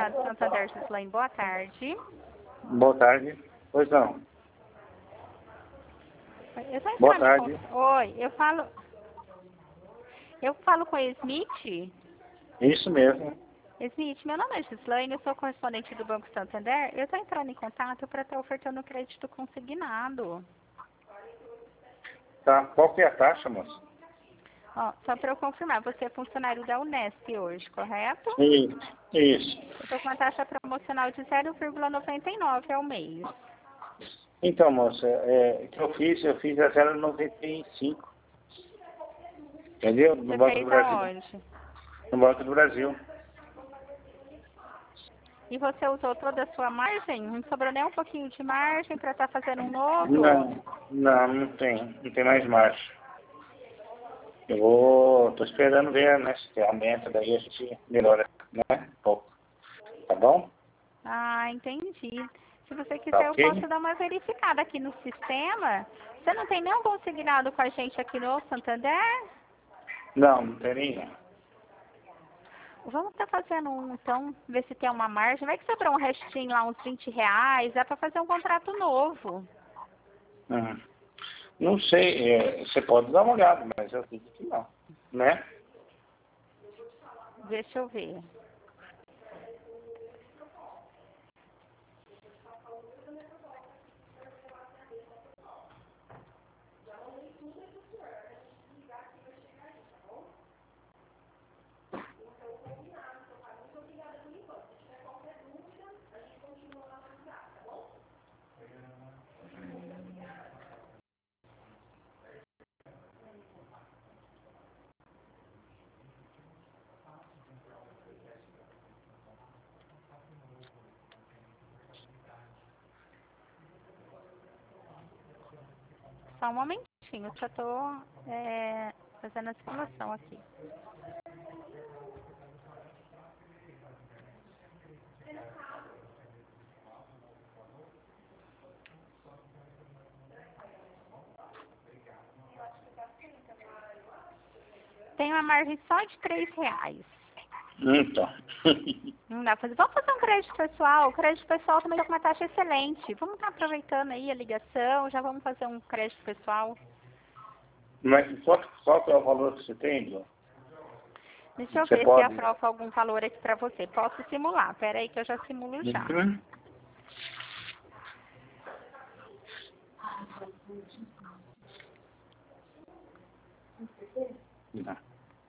Banco Santander, Gislaine, boa tarde. Boa tarde. Pois não. Eu tô Boa entrando tarde. Oi, eu falo com a Smith. Isso mesmo. Smith, meu nome é Gislaine, eu sou correspondente do Banco Santander. Eu estou entrando em contato para estar ofertando crédito consignado. Tá. Qual que é a taxa, moça? Ó, só para eu confirmar, você é funcionário da Unesp hoje, correto? Isso. Eu estou com uma taxa promocional de 0,99 ao mês. Então, moça, que eu fiz a 0,95. Entendeu? No Você Banco do fez Brasil. aonde? No Banco do Brasil. E você usou toda a sua margem? Não sobrou nem um pouquinho de margem para estar fazendo um novo? Não tem. Não tem mais margem. Tô esperando ver, né? Se aumenta, daí a gente melhora, né? Um pouco. Tá bom? Ah, entendi. Se você Tá quiser, eu ok? posso dar uma verificada aqui no sistema. Você não tem nenhum consignado com a gente aqui no Santander? Não tem nenhum. Vamos estar fazendo um, então, ver se tem uma margem. Vai que sobrou um restinho lá, uns R$ 20. Dá para fazer um contrato novo. Não sei, você pode dar uma olhada, mas eu acredito que não, né? Deixa eu ver. Só um momentinho, só estou fazendo a simulação aqui. Tem uma margem só de R$ 3. Então. Não dá pra fazer. Vamos fazer um crédito pessoal. O crédito pessoal também está com uma taxa excelente. Vamos estar aproveitando aí a ligação, já vamos fazer um crédito pessoal. Mas qual que é o valor que você tem, João? Deixa eu Você ver se pode? aprofa algum valor aqui para você. Posso simular. Pera aí que eu já simulo já. Uhum. Não.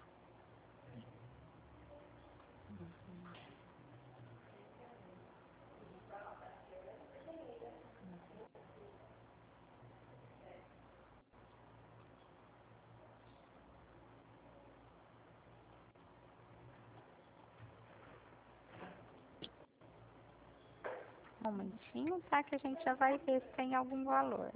Um momentinho, tá? Que a gente já vai ver se tem algum valor.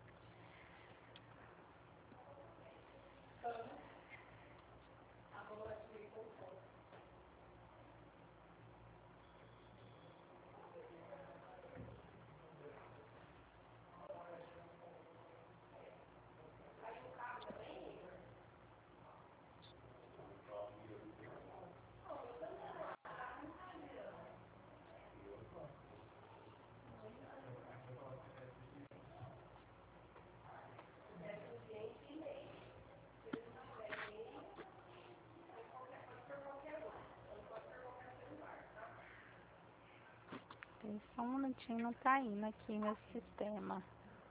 Tem só um minutinho, não tá indo aqui meu sistema.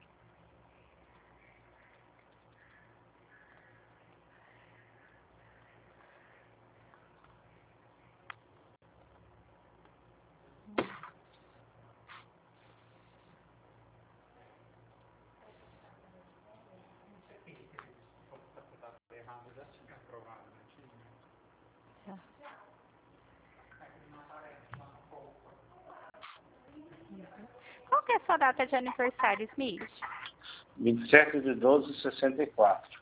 Qual que é a sua data de aniversário, Smith? 27/12/64.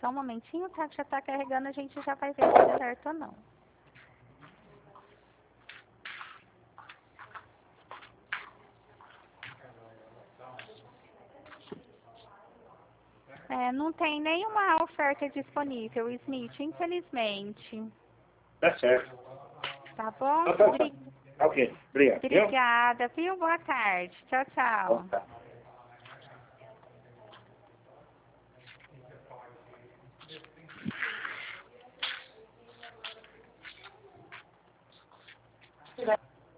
Só um momentinho, tá? Que já tá carregando, a gente já vai ver se deu certo ou não. Não tem nenhuma oferta disponível, Smith, infelizmente. Tá certo. Tá bom? Então, tá. Ok, obrigado. Obrigada, viu? Boa tarde. Tchau, tchau. Então, tá.